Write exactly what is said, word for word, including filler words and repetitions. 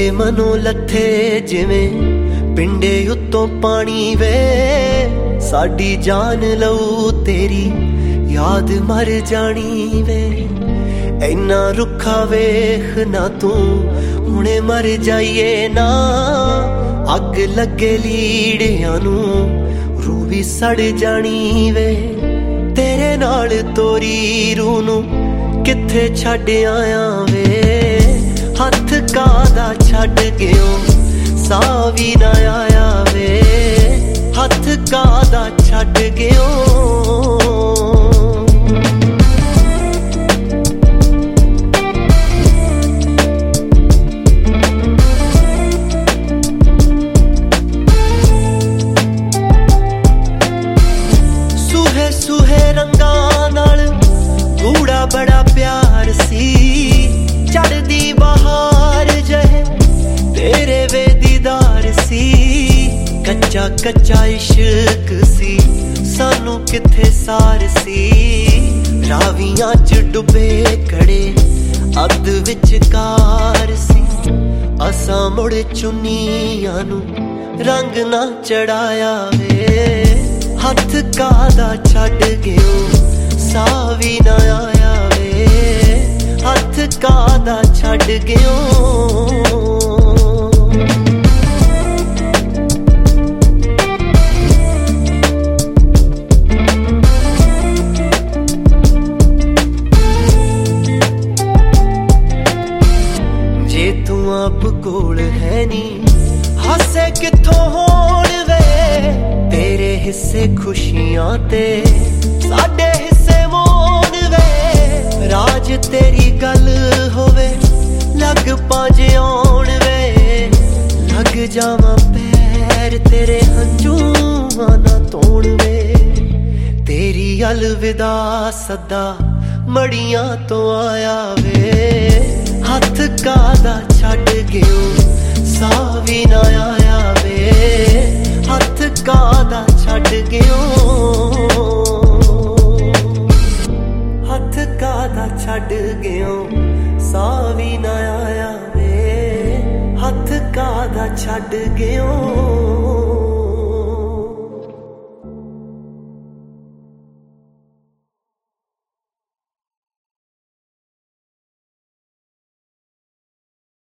ਮਨੋਂ ਲੱਥੇ ਜਿਵੇਂ ਪਿੰਡੇ ਉੱਤੋਂ ਪਾਣੀ ਵੇ। ਸਾਡੀ ਜਾਨ ਲਊ ਤੇਰੀ ਯਾਦ ਮਰ ਜਾਣੀ ਵੇ। ਇੰਨਾ ਰੁੱਖਾ ਵੇਖ ਨਾ ਤੂੰ ਹੁਣੇ ਮਰ ਜਾਈਏ ਨਾ। ਅੱਗ ਲੱਗੇ ਲੀੜਿਆਂ ਨੂੰ ਰੂਹ ਵੀ ਸੜ ਜਾਣੀ ਵੇ। ਤੇਰੇ ਨਾਲ ਤੋਰੀ ਰੂਹ ਨੂੰ ਕਿੱਥੇ ਛੱਡ ਆਇਆ ਵੇ। ਹੱਥ ਕਾਹਦਾ ਛੱਡ ਗਿਓ ਸਾਹ ਵੀ ਨਾ ਆਇਆ ਵੇ। ਹੱਥ ਕਾਹਦਾ ਛੱਡ ਗਿਓ। ਸੂਹੇ ਸੂਹੇ ਰੰਗਾਂ ਨਾਲ ਗੂੜਾ ਬੜਾ ਪਿਆਰ ਸੀ। ਚੜ੍ਹਦੀ ਬਹਾਰ ਜਹੇ ਤੇਰੇ ਵੇ ਦੀਦਾਰ ਸੀ। ਕੱਚਾ ਕੱਚਾ ਇਸ਼ਕ ਸੀ ਸਾਨੂੰ ਕਿੱਥੇ ਸਾਰ ਸੀ। ਰਾਵੀਆਂ ਚ ਡੁੱਬੇ ਕੜੇ ਅੱਧ ਵਿਚਕਾਰ ਸੀ। ਅਸਾਂ ਮੁੜ ਚੁੰਨੀਆਂ ਨੂੰ ਰੰਗ ਨਾ ਚੜਾਇਆ ਵੇ। ਹੱਥ ਕਾਹਦਾ ਛੱਡ ਗਿਓ ਸਾਹ ਵੀ ਨਾ ਆਇਆ ਵੇ। ਹੱਥ ਕਾਹਦਾ ਛੱਡ ਗਿਓ। ਜੇ ਤੂੰ ਆਪ ਕੋਲ ਹੈ ਨੀ ਹਾਸੇ ਕਿੱਥੋਂ ਹੋਣ ਵੇ। ਤੇਰੇ ਹਿੱਸੇ ਖੁਸ਼ੀਆਂ ਤੇ ਸਾਡੇ ਹਿੱਸੇ ਮੋਨ ਵੇ। ਰਾਜ ਤੇਰੀ ਗੱਲ ਹੋਵੇ ਲੱਗ ਪੰਜ ਆਉਣ ਵੇ। ਲੱਗ ਜਾਵਾਂ ਪੈਰ ਤੇਰੇ ਹੰਝੂਆਂ ਨਾ ਧੋਣ ਵੇ। ਤੇਰੀ ਅਲਵਿਦਾ ਸਦਾ ਮੜੀਆਂ ਤੋਂ ਆਇਆ ਵੇ। ਹੱਥ ਕਾਹਦਾ ਛੱਡ ਗਿਓ ਸਾਹ ਵੀ ਨਾ ਆਇਆ ਵੇ। ਹੱਥ ਕਾਹਦਾ ਛੱਡ ਗਿਓ। ਹੱਥ ਕਾਹਦਾ ਛੱਡ ਗਿਓ ਸਾਹ ਵੀ ਨਾ ਆਇਆ ਵੇ। ਹੱਥ ਕਾਹਦਾ ਛੱਡ ਗਿਓ।